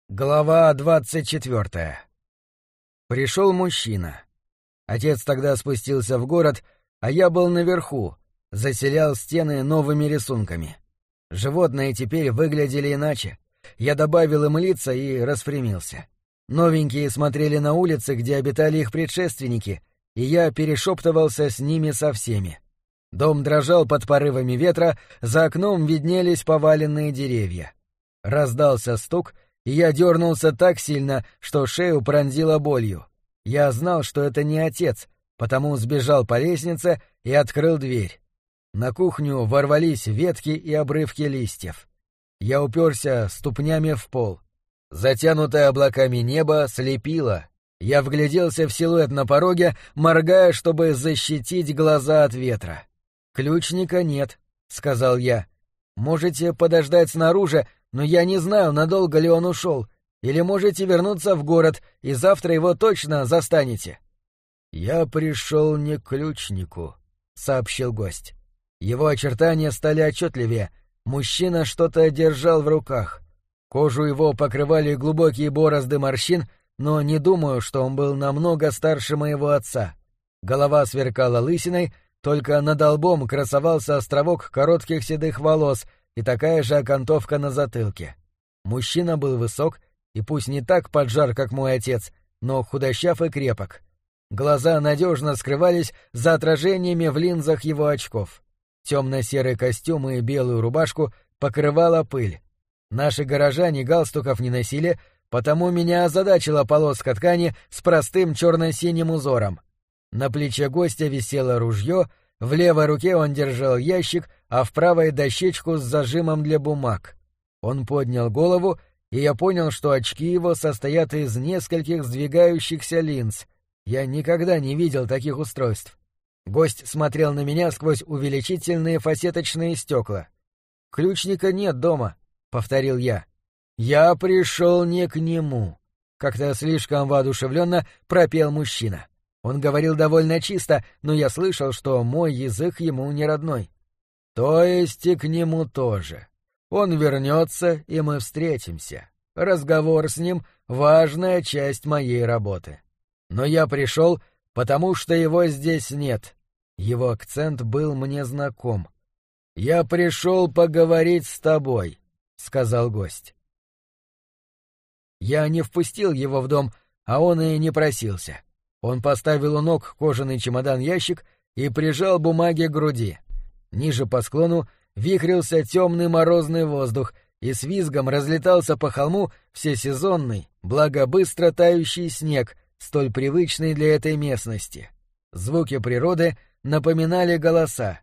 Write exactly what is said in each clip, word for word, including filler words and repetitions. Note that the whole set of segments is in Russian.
Глава двадцать четвертая. Пришел мужчина. Отец тогда спустился в город, а я был наверху, заселял стены новыми рисунками. Животные теперь выглядели иначе. Я добавил им лица и распрямился. Новенькие смотрели на улицы, где обитали их предшественники, и я перешептывался с ними со всеми. Дом дрожал под порывами ветра, за окном виднелись поваленные деревья. Раздался стук, и я дернулся так сильно, что шею пронзило болью. Я знал, что это не отец, потому сбежал по лестнице и открыл дверь. На кухню ворвались ветки и обрывки листьев. Я уперся ступнями в пол. Затянутое облаками небо слепило. Я вгляделся в силуэт на пороге, моргая, чтобы защитить глаза от ветра. «Ключника нет», — сказал я. «Можете подождать снаружи, но я не знаю, надолго ли он ушел. Или можете вернуться в город, и завтра его точно застанете». «Я пришел не к ключнику», — сообщил гость. Его очертания стали отчетливее. Мужчина что-то держал в руках. Кожу его покрывали глубокие борозды морщин, но не думаю, что он был намного старше моего отца. Голова сверкала лысиной, только над лбом красовался островок коротких седых волос и такая же окантовка на затылке. Мужчина был высок, и пусть не так поджар, как мой отец, но худощав и крепок. Глаза надежно скрывались за отражениями в линзах его очков. Темно-серый костюм и белую рубашку покрывала пыль. Наши горожане галстуков не носили, потому меня озадачила полоска ткани с простым черно-синим узором. На плече гостя висело ружье, в левой руке он держал ящик, а в правой — дощечку с зажимом для бумаг. Он поднял голову, и я понял, что очки его состоят из нескольких сдвигающихся линз. Я никогда не видел таких устройств. Гость смотрел на меня сквозь увеличительные фасеточные стекла. «Ключника нет дома», — повторил я. «Я пришел не к нему», — как-то слишком воодушевленно пропел мужчина. Он говорил довольно чисто, но я слышал, что мой язык ему не родной. «То есть и к нему тоже. Он вернется, и мы встретимся. Разговор с ним — важная часть моей работы. Но я пришел, потому что его здесь нет». Его акцент был мне знаком. «Я пришел поговорить с тобой», — сказал гость. Я не впустил его в дом, а он и не просился. Он поставил у ног кожаный чемодан-ящик и прижал бумаги к груди. Ниже по склону вихрился темный морозный воздух, и с визгом разлетался по холму всесезонный, благо быстро тающий снег, столь привычный для этой местности. Звуки природы напоминали голоса.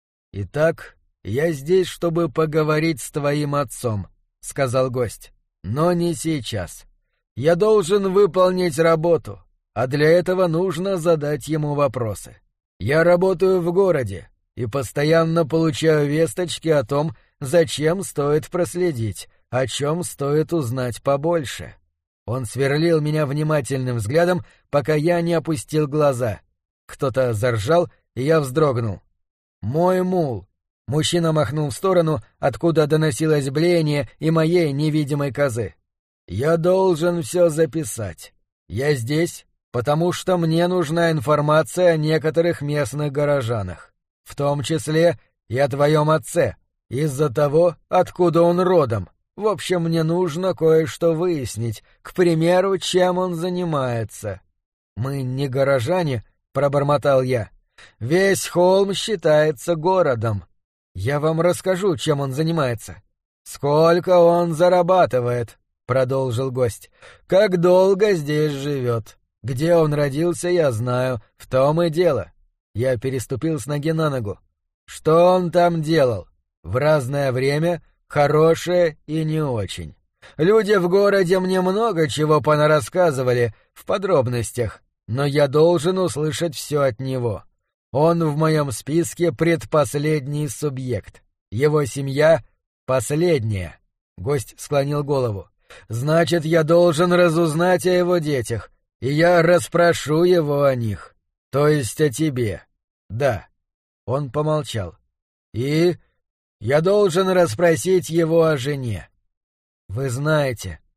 «Итак, я здесь, чтобы поговорить с твоим отцом», — сказал гость. «Но не сейчас. Я должен выполнить работу, а для этого нужно задать ему вопросы. Я работаю в городе и постоянно получаю весточки о том, зачем стоит проследить, о чем стоит узнать побольше». Он сверлил меня внимательным взглядом, пока я не опустил глаза. Кто-то заржал, и я вздрогнул. «Мой мул!» Мужчина махнул в сторону, откуда доносилось блеяние и моей невидимой козы. «Я должен все записать. Я здесь, потому что мне нужна информация о некоторых местных горожанах, в том числе и о твоем отце, из-за того, откуда он родом. В общем, мне нужно кое-что выяснить, к примеру, чем он занимается». «Мы не горожане», — пробормотал я. «Весь холм считается городом. Я вам расскажу, чем он занимается». «Сколько он зарабатывает», — продолжил гость. «Как долго здесь живет. Где он родился, я знаю, в том и дело». Я переступил с ноги на ногу. «Что он там делал? В разное время, хорошее и не очень. Люди в городе мне много чего понарассказывали в подробностях, но я должен услышать все от него. Он в моем списке предпоследний субъект. Его семья — последняя». Гость склонил голову. «Значит, я должен разузнать о его детях, и я расспрошу его о них. То есть о тебе. Да». Он помолчал. «И я должен расспросить его о жене». «Вы знаете»,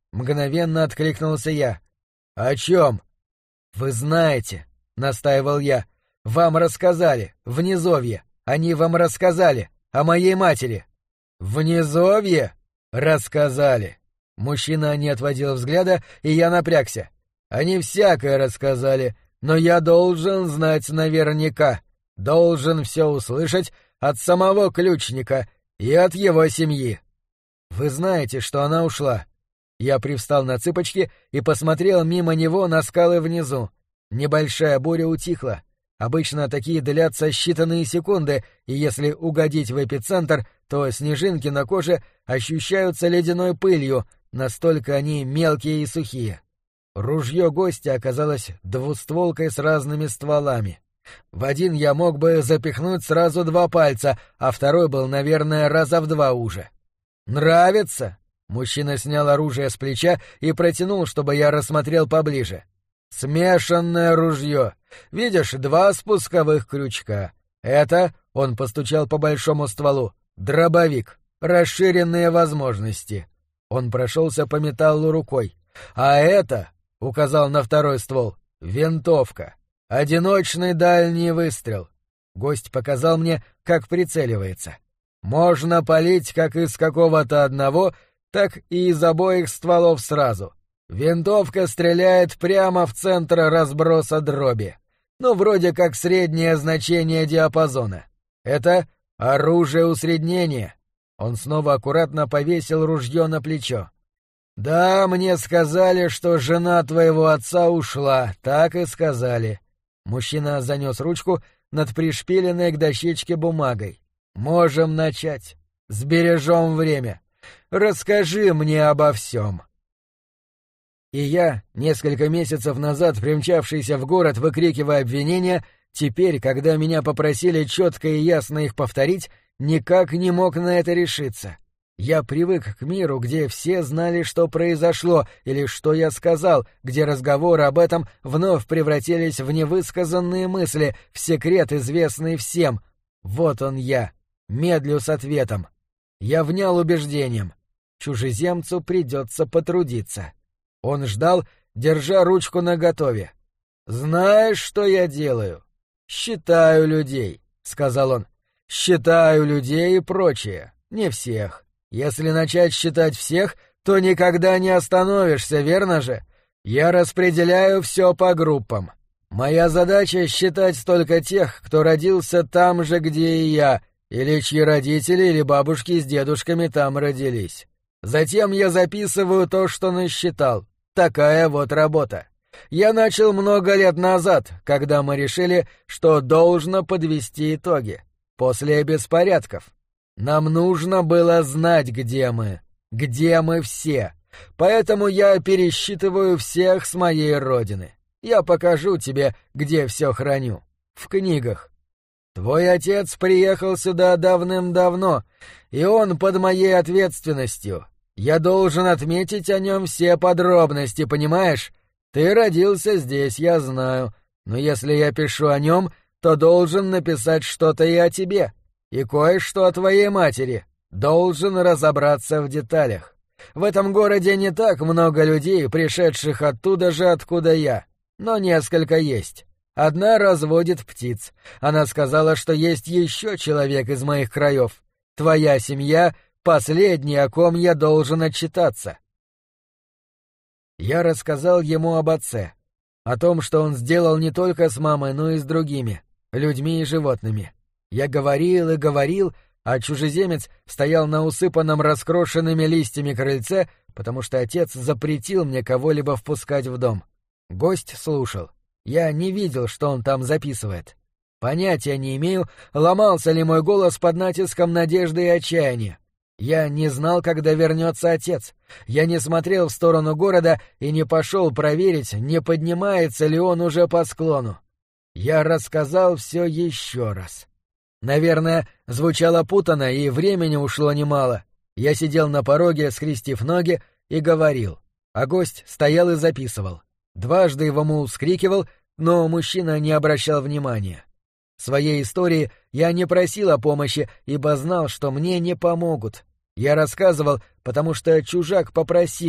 — мгновенно откликнулся я. «О чем?» «Вы знаете», — настаивал я, — «вам рассказали, в низовье, они вам рассказали о моей матери». «В низовье?» «Рассказали». Мужчина не отводил взгляда, и я напрягся. «Они всякое рассказали, но я должен знать наверняка, должен все услышать от самого ключника и от его семьи». «Вы знаете, что она ушла?» Я привстал на цыпочки и посмотрел мимо него на скалы внизу. Небольшая буря утихла. Обычно такие длятся считанные секунды, и если угодить в эпицентр, то снежинки на коже ощущаются ледяной пылью, настолько они мелкие и сухие. Ружье гостя оказалось двустволкой с разными стволами. В один я мог бы запихнуть сразу два пальца, а второй был, наверное, раза в два уже. «Нравится?» Мужчина снял оружие с плеча и протянул, чтобы я рассмотрел поближе. «Смешанное ружье. Видишь, два спусковых крючка. Это, — он постучал по большому стволу, — дробовик. Расширенные возможности». Он прошелся по металлу рукой. «А это, — указал на второй ствол, — винтовка. Одиночный дальний выстрел». Гость показал мне, как прицеливается. «Можно палить как из какого-то одного, так и из обоих стволов сразу. Винтовка стреляет прямо в центр разброса дроби. Ну, вроде как среднее значение диапазона. Это оружие усреднения». Он снова аккуратно повесил ружье на плечо. «Да, мне сказали, что жена твоего отца ушла, так и сказали». Мужчина занес ручку над пришпиленной к дощечке бумагой. «Можем начать. Сбережем время. Расскажи мне обо всем». И я, несколько месяцев назад примчавшийся в город, выкрикивая обвинения, теперь, когда меня попросили четко и ясно их повторить, никак не мог на это решиться. Я привык к миру, где все знали, что произошло, или что я сказал, где разговоры об этом вновь превратились в невысказанные мысли, в секрет, известный всем. Вот он я, медлю с ответом. Я внял убеждением. Чужеземцу придется потрудиться. Он ждал, держа ручку наготове. «Знаешь, что я делаю? Считаю людей», — сказал он. «Считаю людей и прочее. Не всех. Если начать считать всех, то никогда не остановишься, верно же? Я распределяю все по группам. Моя задача — считать только тех, кто родился там же, где и я, или чьи родители или бабушки с дедушками там родились. Затем я записываю то, что насчитал. Такая вот работа. Я начал много лет назад, когда мы решили, что должно подвести итоги. После беспорядков. Нам нужно было знать, где мы. Где мы все. Поэтому я пересчитываю всех с моей родины. Я покажу тебе, где все храню. В книгах. Твой отец приехал сюда давным-давно, и он под моей ответственностью. Я должен отметить о нем все подробности, понимаешь? Ты родился здесь, я знаю, но если я пишу о нем, то должен написать что-то и о тебе, и кое-что о твоей матери. Должен разобраться в деталях. В этом городе не так много людей, пришедших оттуда же, откуда я, но несколько есть. Одна разводит птиц. Она сказала, что есть еще человек из моих краев. Твоя семья — последний, о ком я должен отчитаться. Я рассказал ему об отце, о том, что он сделал не только с мамой, но и с другими, людьми и животными. Я говорил и говорил, а чужеземец стоял на усыпанном раскрошенными листьями крыльце, потому что отец запретил мне кого-либо впускать в дом. Гость слушал. Я не видел, что он там записывает. Понятия не имею, ломался ли мой голос под натиском надежды и отчаяния. Я не знал, когда вернется отец. Я не смотрел в сторону города и не пошел проверить, не поднимается ли он уже по склону. Я рассказал все еще раз. Наверное, звучало путано, и времени ушло немало. Я сидел на пороге, скрестив ноги, и говорил, а гость стоял и записывал. Дважды его мул вскрикивал, но мужчина не обращал внимания. В своей истории я не просил о помощи, ибо знал, что мне не помогут. Я рассказывал, потому что чужак попросил,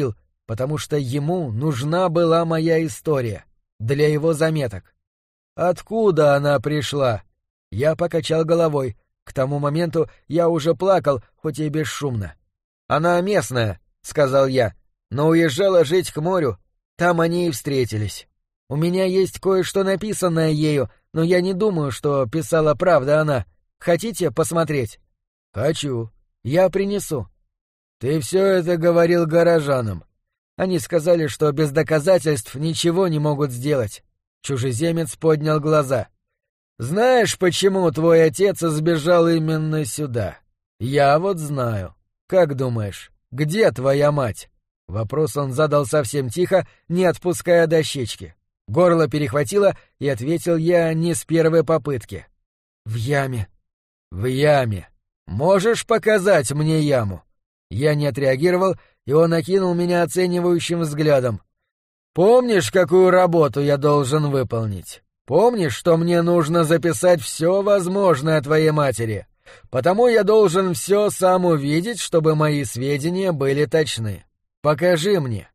потому что ему нужна была моя история для его заметок. Откуда она пришла? Я покачал головой. К тому моменту я уже плакал, хоть и бесшумно. «Она местная», — сказал я, — «но уезжала жить к морю. Там они и встретились. У меня есть кое-что написанное ею, но я не думаю, что писала правда она. Хотите посмотреть?» «Хочу. Я принесу». «Ты все это говорил горожанам». Они сказали, что без доказательств ничего не могут сделать. Чужеземец поднял глаза. «Знаешь, почему твой отец сбежал именно сюда? Я вот знаю. Как думаешь, где твоя мать?» Вопрос он задал совсем тихо, не отпуская дощечки. Горло перехватило, и ответил я не с первой попытки. «В яме». «В яме. Можешь показать мне яму?» Я не отреагировал, и он окинул меня оценивающим взглядом. «Помнишь, какую работу я должен выполнить? Помнишь, что мне нужно записать все возможное о твоей матери? Потому я должен все сам увидеть, чтобы мои сведения были точны. Покажи мне».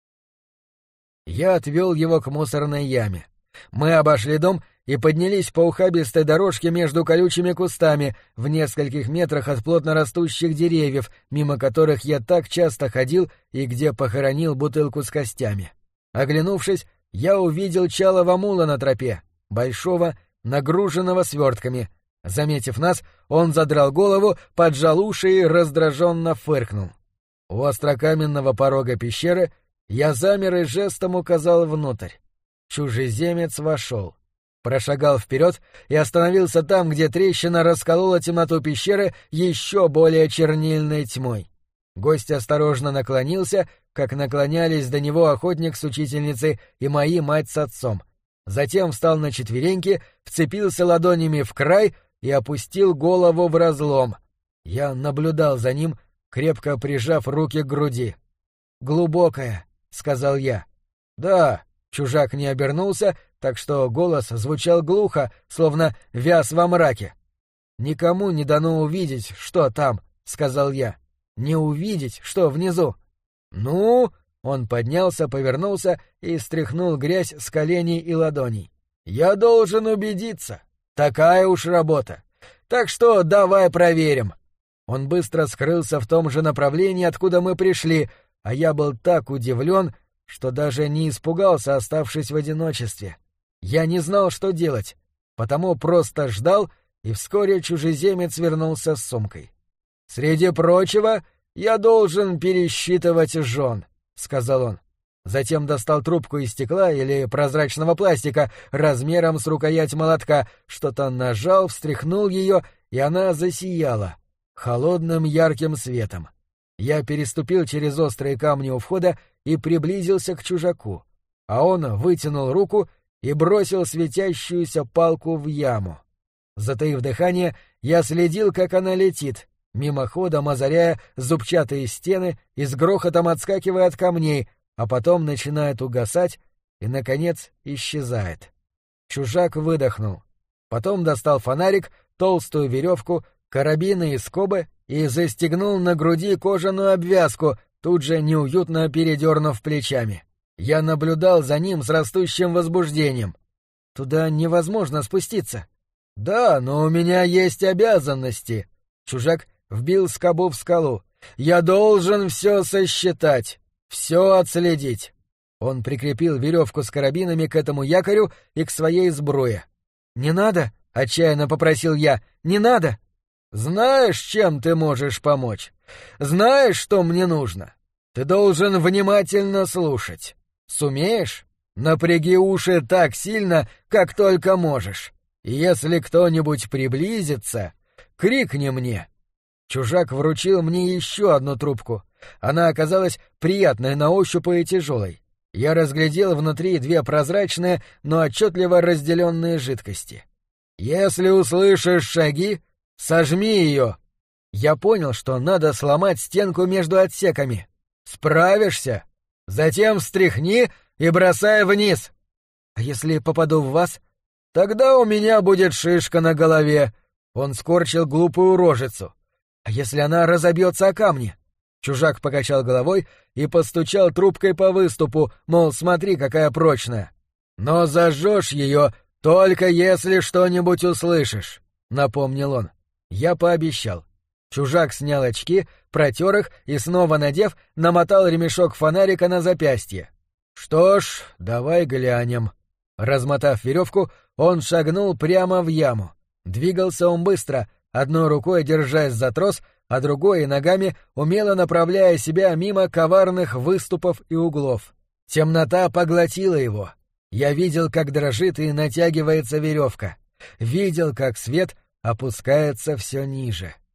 Я отвел его к мусорной яме. Мы обошли дом и поднялись по ухабистой дорожке между колючими кустами в нескольких метрах от плотно растущих деревьев, мимо которых я так часто ходил и где похоронил бутылку с костями. Оглянувшись, я увидел чалого мула на тропе, большого, нагруженного свертками. Заметив нас, он задрал голову, поджал уши и раздраженно фыркнул. У острокаменного порога пещеры я замер и жестом указал внутрь. Чужеземец вошел, прошагал вперед и остановился там, где трещина расколола темноту пещеры еще более чернильной тьмой. Гость осторожно наклонился, как наклонялись до него охотник с учительницей и мои мать с отцом. Затем встал на четвереньки, вцепился ладонями в край и опустил голову в разлом. Я наблюдал за ним, крепко прижав руки к груди. «Глубокая», — сказал я. «Да». Чужак не обернулся, так что голос звучал глухо, словно вяз во мраке. «Никому не дано увидеть, что там», — сказал я. «Не увидеть, что внизу». «Ну...» — он поднялся, повернулся и стряхнул грязь с коленей и ладоней. «Я должен убедиться. Такая уж работа. Так что давай проверим». Он быстро скрылся в том же направлении, откуда мы пришли, а я был так удивлен, что даже не испугался, оставшись в одиночестве. Я не знал, что делать, потому просто ждал, и вскоре чужеземец вернулся с сумкой. «Среди прочего, я должен пересчитывать жен», — сказал он. Затем достал трубку из стекла или прозрачного пластика размером с рукоять молотка, что-то нажал, встряхнул ее, и она засияла холодным ярким светом. Я переступил через острые камни у входа и приблизился к чужаку, а он вытянул руку и бросил светящуюся палку в яму. Затаив дыхание, я следил, как она летит, мимоходом озаряя зубчатые стены и с грохотом отскакивая от камней, а потом начинает угасать и, наконец, исчезает. Чужак выдохнул. Потом достал фонарик, толстую веревку, карабины и скобы и застегнул на груди кожаную обвязку, тут же неуютно передернув плечами. Я наблюдал за ним с растущим возбуждением. «Туда невозможно спуститься». «Да, но у меня есть обязанности». Чужак вбил скобу в скалу. «Я должен все сосчитать, все отследить». Он прикрепил веревку с карабинами к этому якорю и к своей сбруе. «Не надо», — отчаянно попросил я, — «не надо». «Знаешь, чем ты можешь помочь? Знаешь, что мне нужно? Ты должен внимательно слушать. Сумеешь? Напряги уши так сильно, как только можешь. И если кто-нибудь приблизится, крикни мне». Чужак вручил мне еще одну трубку. Она оказалась приятной на ощупь и тяжелой. Я разглядел внутри две прозрачные, но отчетливо разделенные жидкости. «Если услышишь шаги, сожми ее». Я понял, что надо сломать стенку между отсеками. «Справишься? Затем встряхни и бросай вниз». «А если попаду в вас?» «Тогда у меня будет шишка на голове». Он скорчил глупую рожицу. «А если она разобьется о камни?» Чужак покачал головой и постучал трубкой по выступу, мол, смотри, какая прочная. «Но зажжешь ее только если что-нибудь услышишь», — напомнил он. Я пообещал. Чужак снял очки, протер их и, снова надев, намотал ремешок фонарика на запястье. «Что ж, давай глянем». Размотав веревку, он шагнул прямо в яму. Двигался он быстро, одной рукой держась за трос, а другой и ногами умело направляя себя мимо коварных выступов и углов. Темнота поглотила его. Я видел, как дрожит и натягивается веревка. Видел, как свет опускается все ниже.